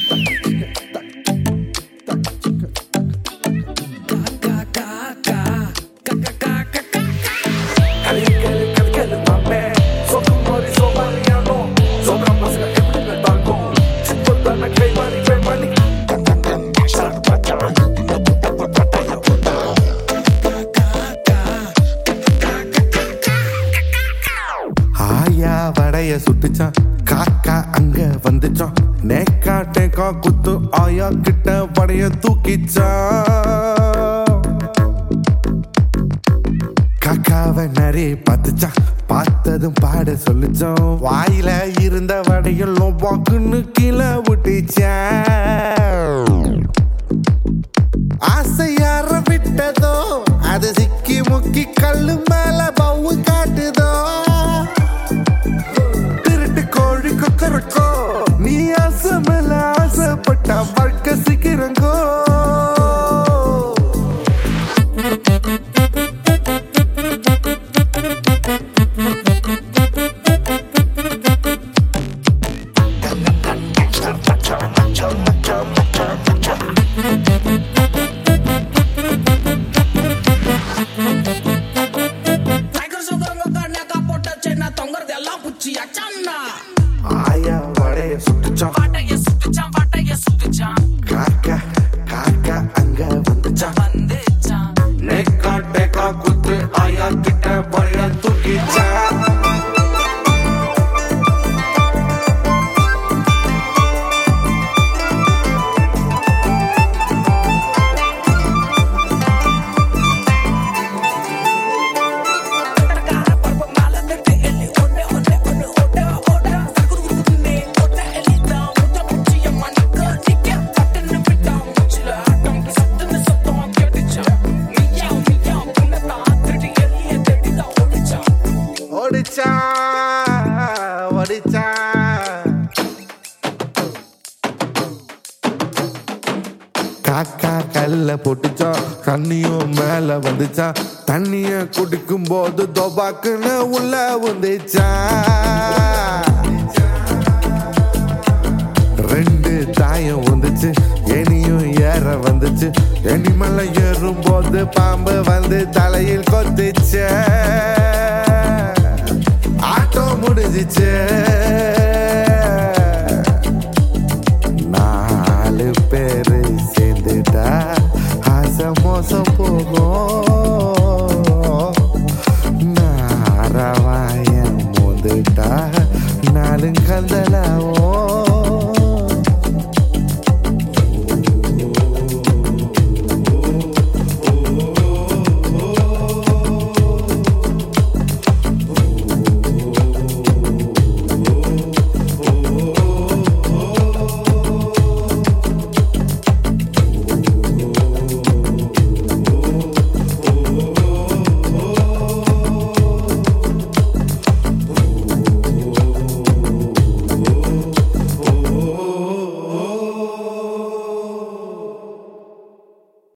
வடைய சுட்டுச்சான் காக்கா அங்க வந்துச்சான் நேக்கா டேக்கா குத்து ஆயா கிட்ட வடைய தூக்கிச்சான் காக்காவை நிறைய பார்த்துச்சான் பார்த்ததும் பாட சொல்லிச்சான் வாயில இருந்த வடையெல்லாம் பாக்குன்னு கீழே விட்டுச்சான் ஆசை யார விட்டதோ அது சிக்கி முக்கி கல்லு மேல பவு காட்டுதோ நீ ஆசை மேல ஆசைப்பட்ட வாழ்க்கை சிக்கிறங்கோ ஆயா வடைய சுட்டுச்சான் காக்கா காக்கா அங்க வந்துச்சான் நேக்கா டேக்கா குத்து ஆயா கிட்ட வடைய தூக்கிச்சான் காக்கா கல்ல போட்டுச்சான் தண்ணியும் மேல வந்துச்சான் தண்ணிய குடிக்கும் போது தொபாக்குன்னு உள்ள வந்துச்சான் ரெண்டு தாயம் வந்துச்சு எனியும் ஏற வந்துச்சு எனி மேல ஏறும் போது பாம்பு வந்து தலையில் கொத்துச்சு ஆட்டம் முடிஞ்சிச்சு